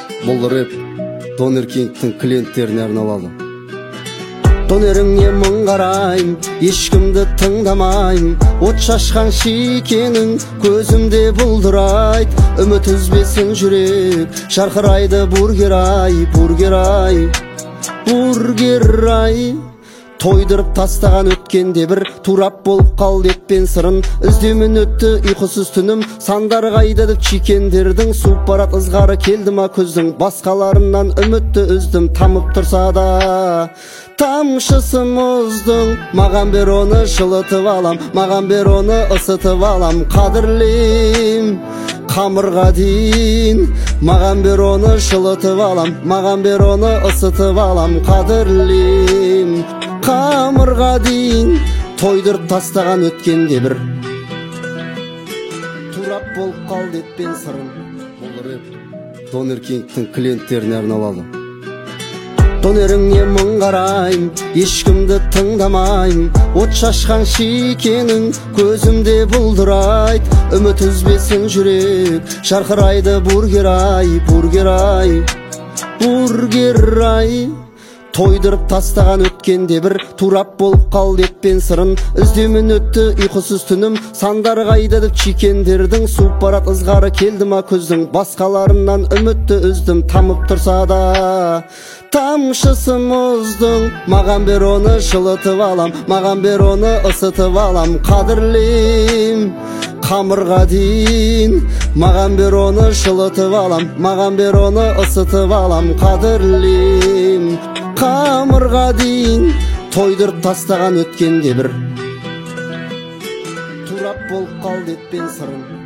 Бұл рэп Донер Кингтің клиенттеріне арналады. Донеріңе мың қарайым, ешкімді тыңдамайым. От шашқан шекенің көзімде бұлдырайд. Үміт үзбесін жүрек, шарқырайды бургер ай, бургер ай, бургер ай. Тойдырып тастаған өткенде бір турап болып қалды етпен сырын. Іздеумен өтті ұйқысыз түнім, сандар қайдадып чекендердің. суып барат ызғары келді ма көздің, басқаларынан үмітті үздім. Тамып тұрса да тамшысы мұздың, маған бер оны жылытып алам, маған бер оны ысытып алам. Қадірлейм қамырға дейін, маған бер оны жылытып алам, маған бер оны ысытып алам. Қадірлейм қамырға дейін, тойдырып тастаған өткенде бір турап болып қалды етпен сырын. Бұл рэп Донер Кингтің клиенттеріне арналады. Донеріңе мың қарайым, ешкімді тыңдамайым. От шашқан шекенің көзімде бұлдырайд. Үміт үзбесін жүрек, шарқырайды бургер ай, бургер ай, бургер ай. Тойдырып тастаған өткенде бір турап болып қалды етпен сырын. Іздеумен өтті ұйқысыз түнім, сандар қайдадып чекендердің. суып барат ызғары келді ма көздің, басқаларынан үмітті үздім. Тамып тұрса да тамшысы мұздың, маған бер оны жылытып алам, маған бер оны ысытып алам. Қадірлейм қамырға дейін, маған бер оны жылытып алам, маған бер оны ысытып алам. Қадірлейм қамырға дейін, тойдырып тастаған өткенде бір турап болып қалды етпен сырын.